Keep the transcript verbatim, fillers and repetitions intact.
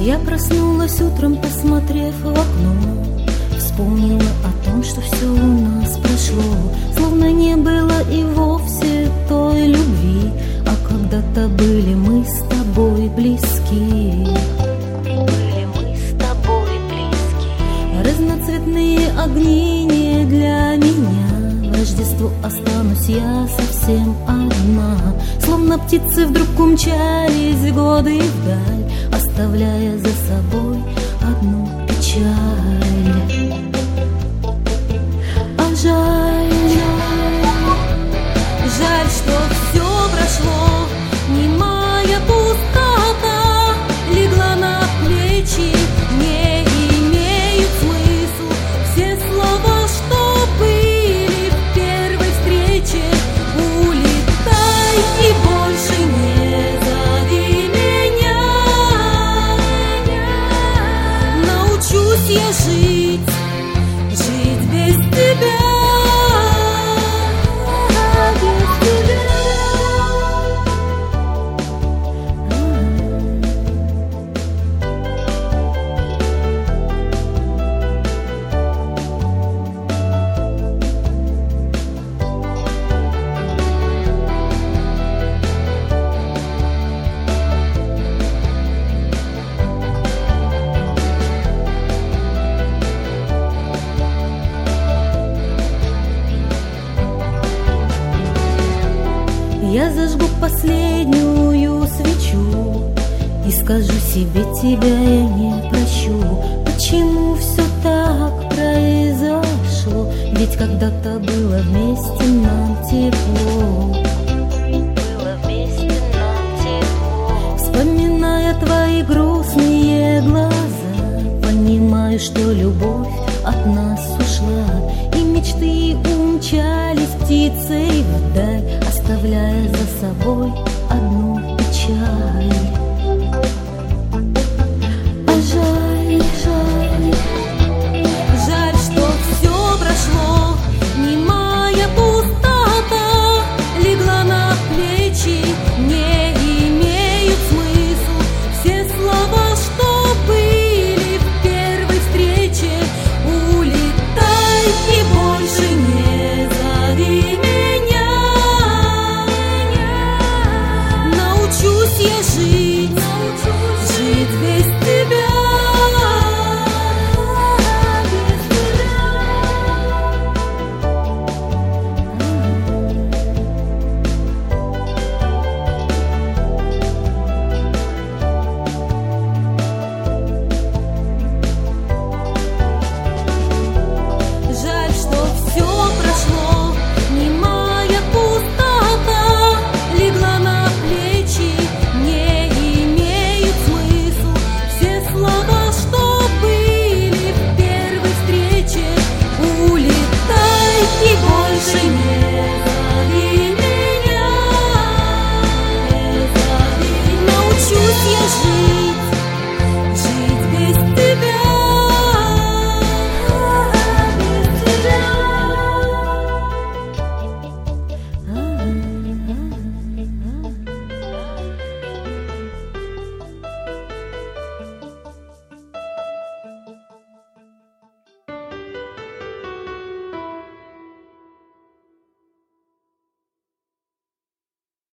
Я проснулась утром, посмотрев в окно, вспомнила о том, что все у нас прошло, словно не было и вовсе той любви, а когда-то были мы с тобой близки. Были мы с тобой близки. Разноцветные огни не для меня, в Рождество останусь я совсем одна, словно птицы вдруг умчались годы вдаль, оставляя за собой одну печаль. А жаль, жаль, что все прошло, немая пустота легла на плечи, не имеют смысла все слова, что были в первой встрече. Улетай и больше не зови меня, научусь я жить, жить без тебя. Я зажгу последнюю свечу и скажу себе, тебя я не прощу. Почему все так произошло? Ведь когда-то было вместе нам тепло. Было вместе нам тепло. Вспоминая твои грустные глаза, понимаю, что любовь от нас ушла, и мечты умчались птицей вдаль, оставляя за собой одну печаль.